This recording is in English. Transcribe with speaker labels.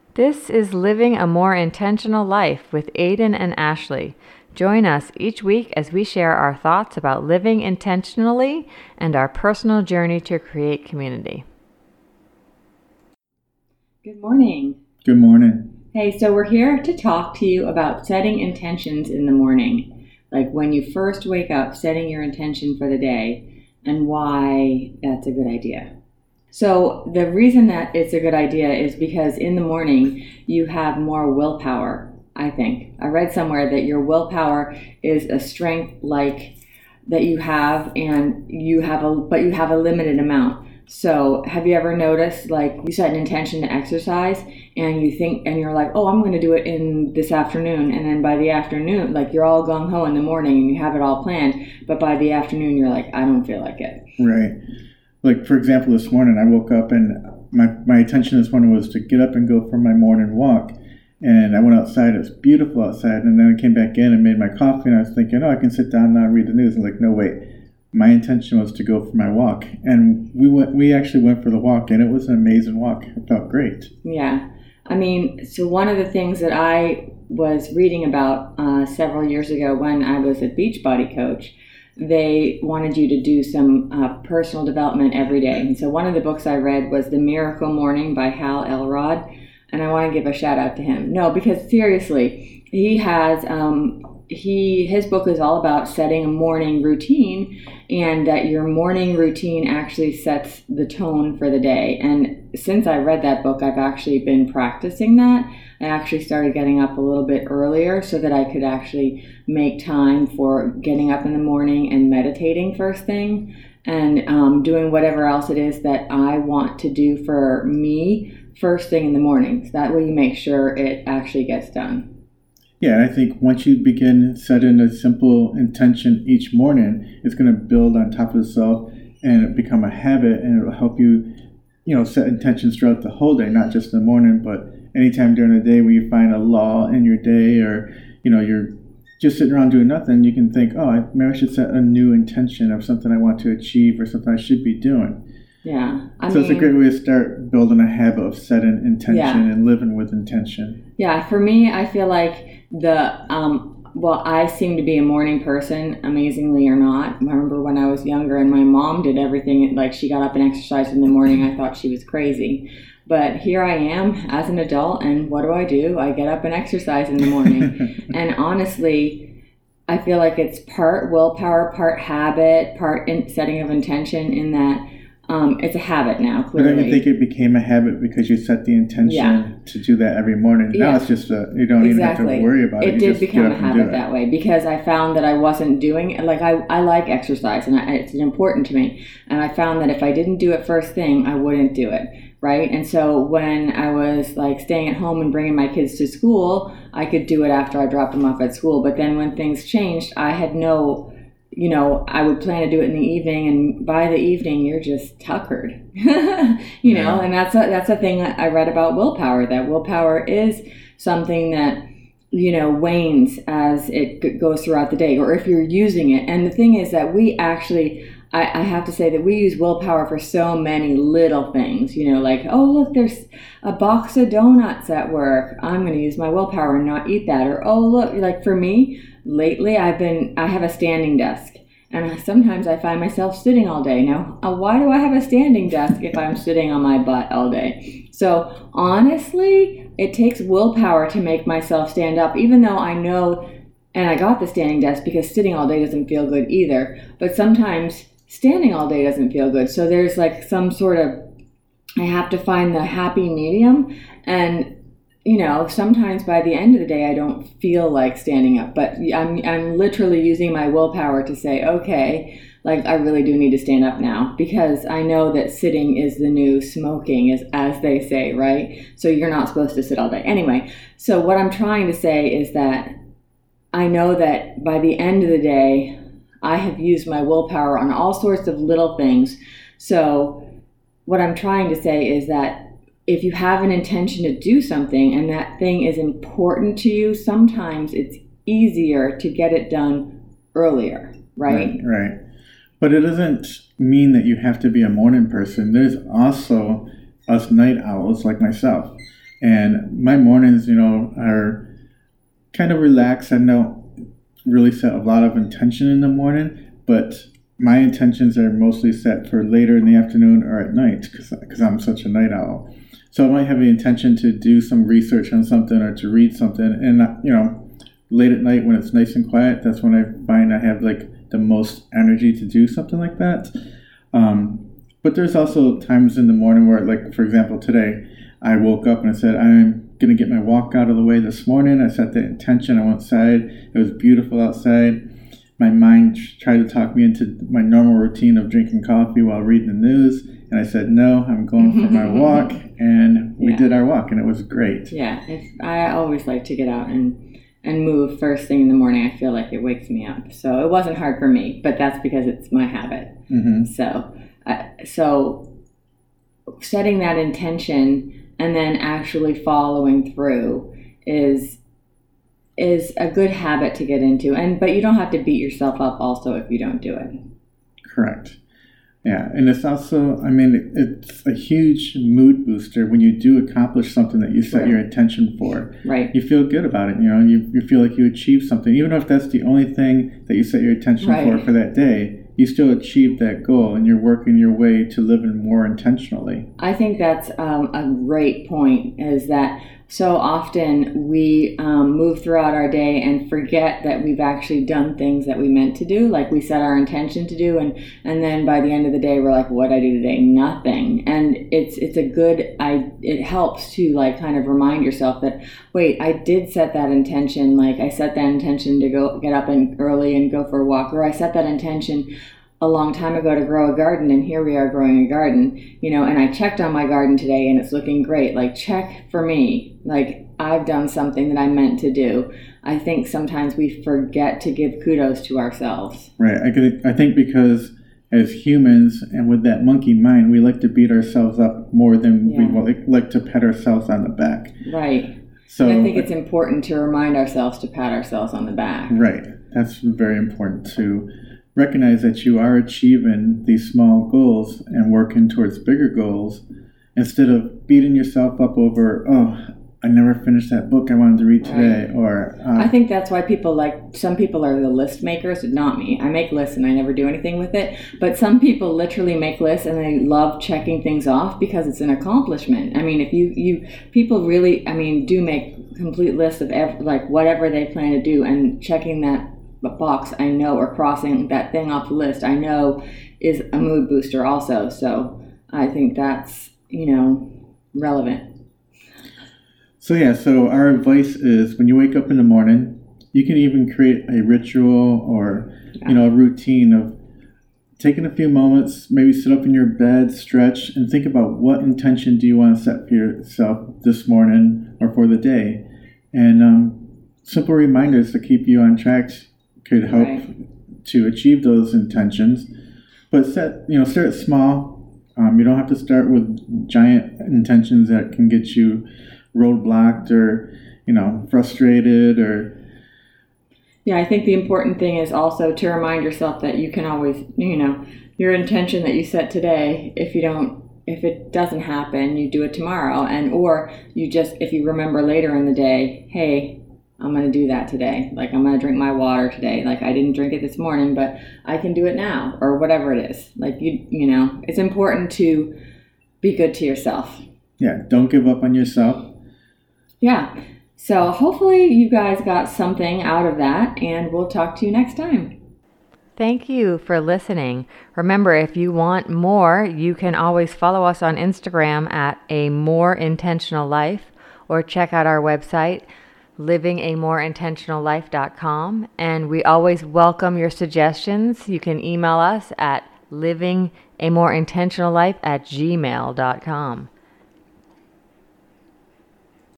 Speaker 1: This is Living a More Intentional Life with Aiden and Ashley. Join us each week as we share our thoughts about living intentionally and our personal journey to create community.
Speaker 2: Good morning.
Speaker 3: Good morning.
Speaker 2: Hey, so we're here to talk to you about setting intentions in the morning. Like when you first wake up, setting your intention for the day and why that's a good idea. So the reason that it's a good idea is because in the morning you have more willpower, I think. I read somewhere that your willpower is a strength like that you have but you have a limited amount. So have you ever noticed, like, you set an intention to exercise and you think, and you're like, oh, I'm going to do it in this afternoon. And then by the afternoon, like, you're all gung-ho in the morning and you have it all planned. But by the afternoon, you're like, I don't feel like it.
Speaker 3: Right. Like, for example, this morning I woke up and my intention this morning was to get up and go for my morning walk. And I went outside. It was beautiful outside. And then I came back in and made my coffee. And I was thinking, oh, I can sit down now and read the news. And like, no, wait. My intention was to go for my walk. And we actually went for the walk. And it was an amazing walk. It felt great.
Speaker 2: Yeah. I mean, so one of the things that I was reading about several years ago when I was a Beachbody coach, they wanted you to do some personal development every day. And so one of the books I read was The Miracle Morning by Hal Elrod. And I want to give a shout out to him. No, because seriously, he has, his book is all about setting a morning routine, and that your morning routine actually sets the tone for the day. And since I read that book, I've actually been practicing that. I actually started getting up a little bit earlier so that I could actually make time for getting up in the morning and meditating first thing, and doing whatever else it is that I want to do for me first thing in the morning. So that way you make sure it actually gets done.
Speaker 3: Yeah, and I think once you begin setting a simple intention each morning, it's going to build on top of itself and become a habit, and it will help you, set intentions throughout the whole day, not just in the morning, but anytime during the day when you find a lull in your day, or, you're just sitting around doing nothing, you can think, oh, maybe I should set a new intention of something I want to achieve or something I should be doing.
Speaker 2: Yeah.
Speaker 3: It's a great way to start building a habit of setting intention and living with intention.
Speaker 2: Yeah, for me, I feel like I seem to be a morning person, amazingly or not. I remember when I was younger and my mom did everything, like she got up and exercised in the morning, I thought she was crazy. But here I am as an adult, and what do? I get up and exercise in the morning. And honestly, I feel like it's part willpower, part habit, part setting of intention, in that it's a habit now, clearly.
Speaker 3: But then you think it became a habit because you set the intention to do that every morning. Now it's just, you don't even have to worry about it.
Speaker 2: It did become a habit that way because I found that I wasn't doing it. Like, I like exercise and it's important to me. And I found that if I didn't do it first thing, I wouldn't do it. Right. And so when I was like staying at home and bringing my kids to school, I could do it after I dropped them off at school. But then when things changed, I had I would plan to do it in the evening, and by the evening you're just tuckered, and that's a thing that I read about willpower, that willpower is something that, wanes as it goes throughout the day, or if you're using it. And the thing is that we actually, I have to say that we use willpower for so many little things, like, oh, look, there's a box of donuts at work. I'm going to use my willpower and not eat that. Or, oh, look, like for me, lately I have a standing desk, and sometimes I find myself sitting all day. Now, why do I have a standing desk if I'm sitting on my butt all day? So honestly, it takes willpower to make myself stand up, even though I know, and I got the standing desk because sitting all day doesn't feel good either. But sometimes standing all day doesn't feel good. So there's like some sort of, I have to find the happy medium. And sometimes by the end of the day, I don't feel like standing up, but I'm literally using my willpower to say, okay, like I really do need to stand up now, because I know that sitting is the new smoking, as they say, right? So you're not supposed to sit all day. Anyway, so what I'm trying to say is that I know that by the end of the day, I have used my willpower on all sorts of little things. So what I'm trying to say is that if you have an intention to do something and that thing is important to you, sometimes it's easier to get it done earlier, right?
Speaker 3: Right. But it doesn't mean that you have to be a morning person. There's also us night owls like myself. And my mornings, are kind of relaxed. I don't really set a lot of intention in the morning, but my intentions are mostly set for later in the afternoon or at night because I'm such a night owl. So I might have the intention to do some research on something or to read something. And, late at night when it's nice and quiet, that's when I find I have like the most energy to do something like that. But there's also times in the morning where, like, for example, today, I woke up and I said, I'm going to get my walk out of the way this morning. I set the intention. I went outside. It was beautiful outside. My mind tried to talk me into my normal routine of drinking coffee while reading the news. And I said, no, I'm going for my walk. And we did our walk, and it was great.
Speaker 2: Yeah, I always like to get out and move first thing in the morning. I feel like it wakes me up. So it wasn't hard for me, but that's because it's my habit.
Speaker 3: Mm-hmm.
Speaker 2: So setting that intention and then actually following through is a good habit to get into. But you don't have to beat yourself up also if you don't do it.
Speaker 3: Correct. Yeah, and it's also, it's a huge mood booster when you do accomplish something that you set your intention for.
Speaker 2: Right.
Speaker 3: You feel good about it, you feel like you achieved something. Even if that's the only thing that you set your intention for that day, you still achieved that goal, and you're working your way to living more intentionally.
Speaker 2: I think that's a great point, is that so often we move throughout our day and forget that we've actually done things that we meant to do, like we set our intention to do, and then by the end of the day we're like, what did I do today? Nothing. And it helps to like kind of remind yourself that, wait, I did set that intention. Like I set that intention to go get up early and go for a walk, or I set that intention a long time ago to grow a garden, and here we are growing a garden, and I checked on my garden today and it's looking great. Like, check for me. Like, I've done something that I meant to do. I think sometimes we forget to give kudos to ourselves.
Speaker 3: Right. I think because as humans and with that monkey mind, we like to beat ourselves up more than we like to pat ourselves on the back.
Speaker 2: Right.
Speaker 3: So
Speaker 2: and I think it's important to remind ourselves to pat ourselves on the back.
Speaker 3: Right. That's very important to recognize that you are achieving these small goals and working towards bigger goals instead of beating yourself up over, I never finished that book I wanted to read today. Right. Or
Speaker 2: I think that's why some people are the list makers, not me. I make lists and I never do anything with it. But some people literally make lists and they love checking things off because it's an accomplishment. If people really, do make complete lists of whatever they plan to do, and checking that box, I know, or crossing that thing off the list, I know is a mood booster also. So I think that's, relevant.
Speaker 3: So our advice is when you wake up in the morning, you can even create a ritual or, a routine of taking a few moments, maybe sit up in your bed, stretch, and think about what intention do you want to set for yourself this morning or for the day. And simple reminders to keep you on track could help to achieve those intentions. But start small. You don't have to start with giant intentions that can get you roadblocked or, frustrated or...
Speaker 2: Yeah, I think the important thing is also to remind yourself that you can always, your intention that you set today, if it doesn't happen, you do it tomorrow. Or if you remember later in the day, hey, I'm going to do that today. Like, I'm going to drink my water today. Like, I didn't drink it this morning, but I can do it now, or whatever it is. Like, it's important to be good to yourself.
Speaker 3: Yeah, don't give up on yourself.
Speaker 2: Yeah. So hopefully you guys got something out of that, and we'll talk to you next time.
Speaker 1: Thank you for listening. Remember, if you want more, you can always follow us on Instagram at A More Intentional Life, or check out our website, livingAmoreIntentionalLife.com. And we always welcome your suggestions. You can email us at livingAmoreIntentionalLife@gmail.com.